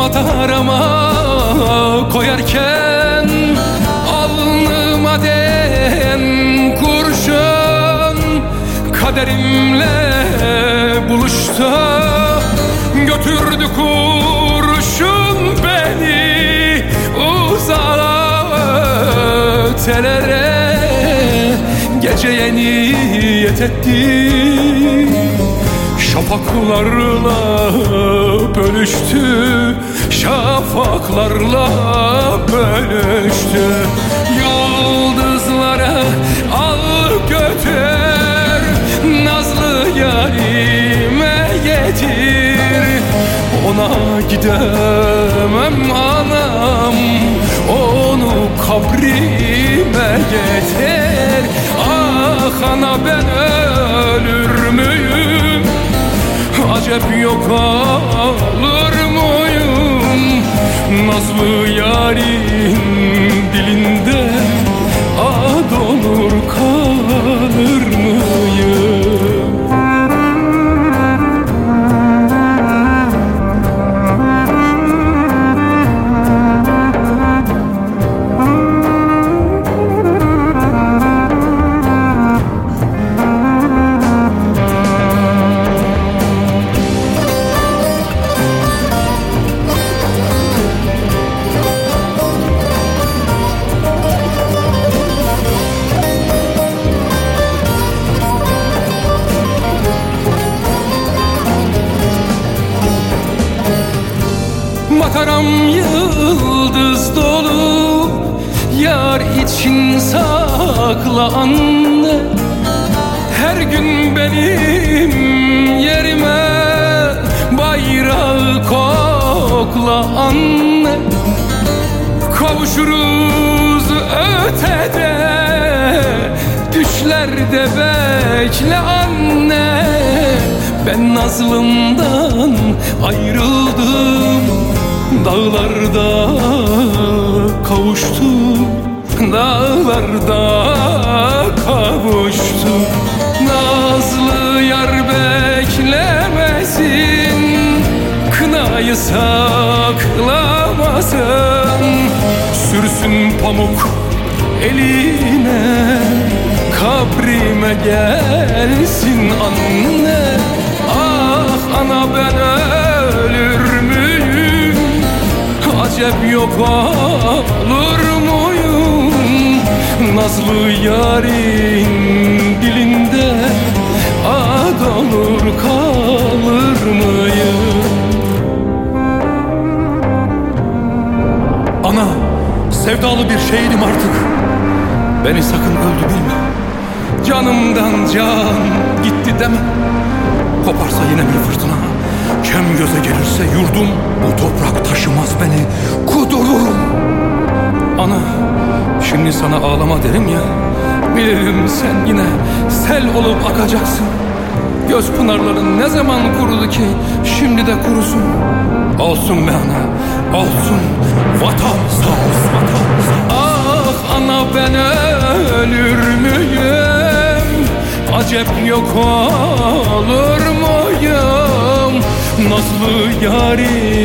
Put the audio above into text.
matarama koyarken alnıma değen kurşun kaderimle buluştu. Götürdü kurşun beni uzağa ötelere. Geceye niyet etti, şafaklarla bölüştü, şafaklarla bölüştü. Yıldızlara al götür, nazlı yarime getir. Ona gidemem anam, onu kabrime getir. Ah ana ben ölür müyüm, acep yok olur muyum? Nazlı yarın dilinde ad olur kalır mıyım? Mataram yıldız dolu, yar için sakla anne. Her gün benim yerime bayrağı kokla anne. Kavuşuruz ötede, düşlerde bekle anne. Ben nazlımdan ayrıldım, dağlarda kavuştum, dağlarda kavuştum. Nazlı yar beklemesin, kınayı saklamasın. Sürsün pamuk eline, kabrime gelsin anne. Ah ana ben ölür müyüm, acep yok olur muyum? Nazlı yarın dilinde ad olur kalır mıyım? Ana, sevdalı bir şeydim artık, beni sakın öldü bilme. Canımdan can gitti deme. Koparsa yine bir fırtına, kem göze gelirse yurdum, bu toprak taşımaz beni, kudururum. Ana, şimdi sana ağlama derim ya, bilirim sen yine sel olup akacaksın. Göz pınarların ne zaman kurudu ki şimdi de kurusun. Olsun be ana, olsun, vatan sağ olsun, vatan sağ olsun. Ah ana ben ölür müyüm, acep yok olur muyum? Nazlı yarim